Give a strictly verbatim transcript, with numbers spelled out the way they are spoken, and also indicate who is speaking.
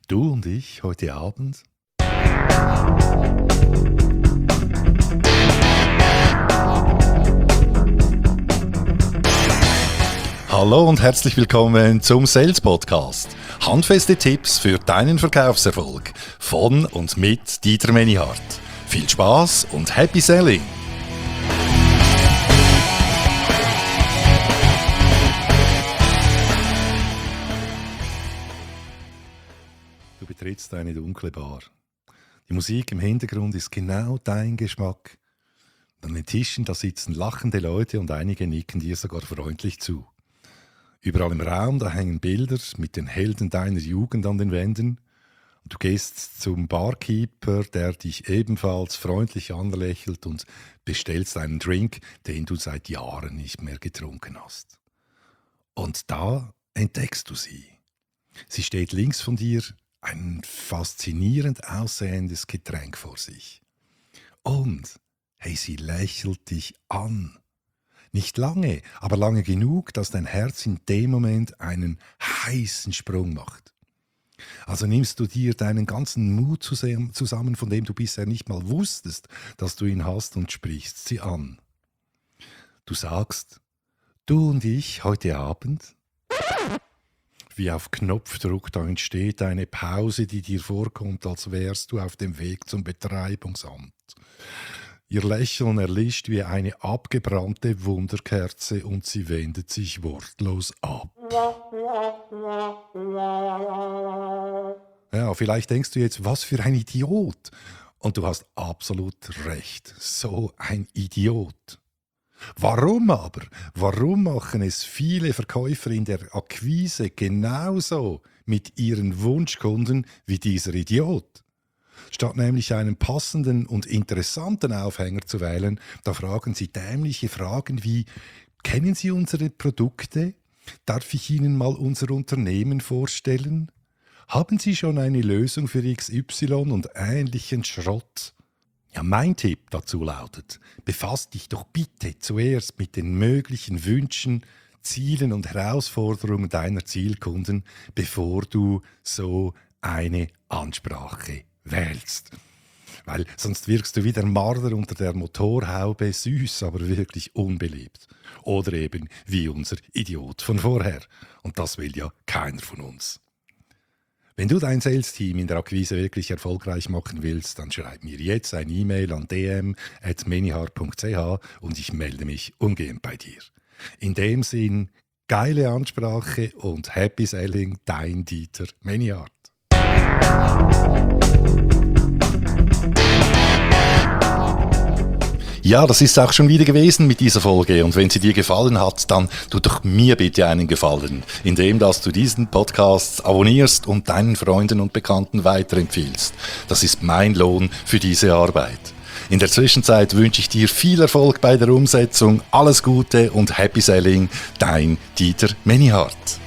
Speaker 1: Du und ich heute Abend? Hallo und herzlich willkommen zum Sales Podcast. Handfeste Tipps für deinen Verkaufserfolg von und mit Dieter Menihardt. Viel Spaß und Happy Selling! Du betrittst eine dunkle Bar. Die Musik im Hintergrund ist genau dein Geschmack. An den Tischen da sitzen lachende Leute und einige nicken dir sogar freundlich zu. Überall im Raum da hängen Bilder mit den Helden deiner Jugend an den Wänden. Und du gehst zum Barkeeper, der dich ebenfalls freundlich anlächelt und bestellst einen Drink, den du seit Jahren nicht mehr getrunken hast. Und da entdeckst du sie. Sie steht links von dir, ein faszinierend aussehendes Getränk vor sich. Und, hey, sie lächelt dich an. Nicht lange, aber lange genug, dass dein Herz in dem Moment einen heißen Sprung macht. Also nimmst du dir deinen ganzen Mut zusammen, von dem du bisher nicht mal wusstest, dass du ihn hast, und sprichst sie an. Du sagst, du und ich heute Abend? Wie auf Knopfdruck, da entsteht eine Pause, die dir vorkommt, als wärst du auf dem Weg zum Betreibungsamt. Ihr Lächeln erlischt wie eine abgebrannte Wunderkerze und sie wendet sich wortlos ab. Ja, vielleicht denkst du jetzt, was für ein Idiot. Und du hast absolut recht, so ein Idiot. Warum aber? Warum machen es viele Verkäufer in der Akquise genauso mit ihren Wunschkunden wie dieser Idiot? Statt nämlich einen passenden und interessanten Aufhänger zu wählen, da fragen sie dämliche Fragen wie: Kennen Sie unsere Produkte? Darf ich Ihnen mal unser Unternehmen vorstellen? Haben Sie schon eine Lösung für X Y und ähnlichen Schrott? Ja, mein Tipp dazu lautet: Befass dich doch bitte zuerst mit den möglichen Wünschen, Zielen und Herausforderungen deiner Zielkunden, bevor du so eine Ansprache wählst. Weil sonst wirkst du wie der Marder unter der Motorhaube, süß, aber wirklich unbeliebt. Oder eben wie unser Idiot von vorher. Und das will ja keiner von uns. Wenn du dein Sales-Team in der Akquise wirklich erfolgreich machen willst, dann schreib mir jetzt ein E-Mail an d m at menihardt punkt c h und ich melde mich umgehend bei dir. In dem Sinn, geile Ansprache und Happy Selling, dein Dieter Menihardt. Ja, das ist auch schon wieder gewesen mit dieser Folge, und wenn sie dir gefallen hat, dann tu doch mir bitte einen Gefallen, indem dass du diesen Podcast abonnierst und deinen Freunden und Bekannten weiterempfiehlst. Das ist mein Lohn für diese Arbeit. In der Zwischenzeit wünsche ich dir viel Erfolg bei der Umsetzung, alles Gute und Happy Selling, dein Dieter Menihardt.